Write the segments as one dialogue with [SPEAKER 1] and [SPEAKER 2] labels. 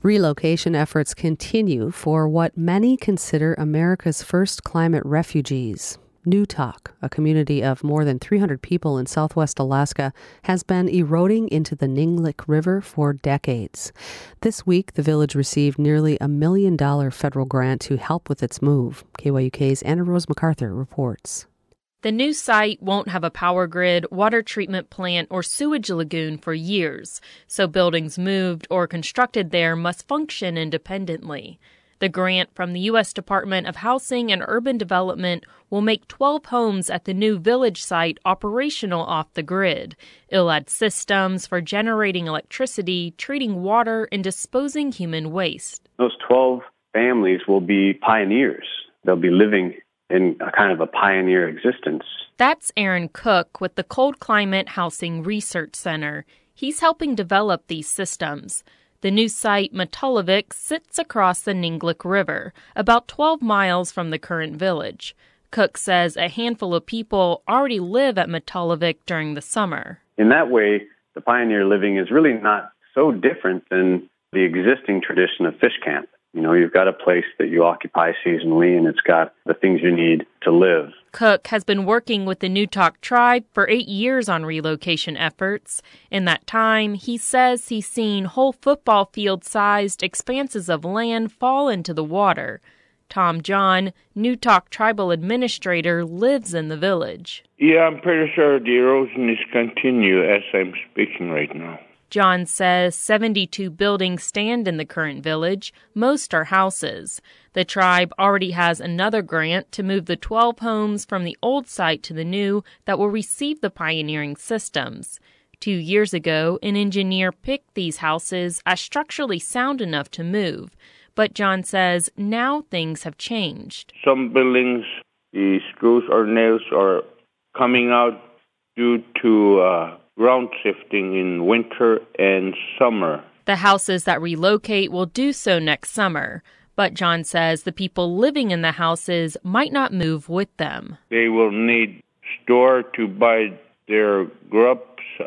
[SPEAKER 1] Relocation efforts continue for what many consider America's first climate refugees. Newtok, a community of more than 300 people in southwest Alaska, has been eroding into the Ninglick River for decades. This week, the village received nearly $1 million federal grant to help with its move. KYUK's Anna Rose MacArthur reports.
[SPEAKER 2] The new site won't have a power grid, water treatment plant, or sewage lagoon for years, so buildings moved or constructed there must function independently. The grant from the U.S. Department of Housing and Urban Development will make 12 homes at the new village site operational off the grid. It'll add systems for generating electricity, treating water, and disposing human waste.
[SPEAKER 3] Those 12 families will be pioneers. They'll be living in a kind of a pioneer existence.
[SPEAKER 2] That's Aaron Cook with the Cold Climate Housing Research Center. He's helping develop these systems. The new site, Matolavik, sits across the Ninglick River, about 12 miles from the current village. Cook says a handful of people already live at Matolavik during the summer.
[SPEAKER 3] In that way, the pioneer living is really not so different than the existing tradition of fish camp. You know, you've got a place that you occupy seasonally, and it's got the things you need to live.
[SPEAKER 2] Cook has been working with the Newtok tribe for 8 years on relocation efforts. In that time, he says he's seen whole football field-sized expanses of land fall into the water. Tom John, Newtok tribal administrator, lives in the village.
[SPEAKER 4] Yeah, I'm pretty sure the erosion is continuing as I'm speaking right now.
[SPEAKER 2] John says 72 buildings stand in the current village. Most are houses. The tribe already has another grant to move the 12 homes from the old site to the new that will receive the pioneering systems. 2 years ago, an engineer picked these houses as structurally sound enough to move. But John says now things have changed.
[SPEAKER 4] Some buildings, the screws or nails are coming out due to ground shifting in winter and summer.
[SPEAKER 2] The houses that relocate will do so next summer. But John says the people living in the houses might not move with them.
[SPEAKER 4] They will need store to buy their grubs.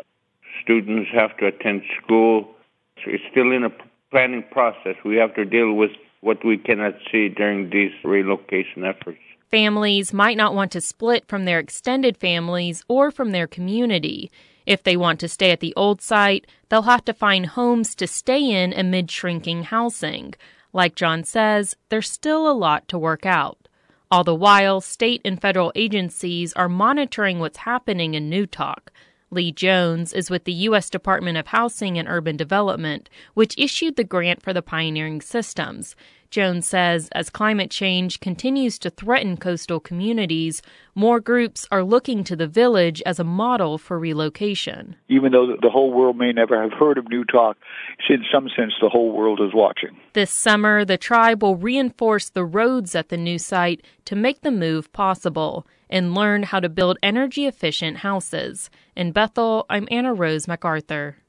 [SPEAKER 4] Students have to attend school. It's still in a planning process. We have to deal with what we cannot see during these relocation efforts.
[SPEAKER 2] Families might not want to split from their extended families or from their community. If they want to stay at the old site, they'll have to find homes to stay in amid shrinking housing. Like John says, there's still a lot to work out. All the while, state and federal agencies are monitoring what's happening in Newtok. Lee Jones is with the U.S. Department of Housing and Urban Development, which issued the grant for the pioneering systems. Jones says as climate change continues to threaten coastal communities, more groups are looking to the village as a model for relocation.
[SPEAKER 5] Even though the whole world may never have heard of Newtok, in some sense the whole world is watching.
[SPEAKER 2] This summer, the tribe will reinforce the roads at the new site to make the move possible and learn how to build energy-efficient houses. In Bethel, I'm Anna Rose MacArthur.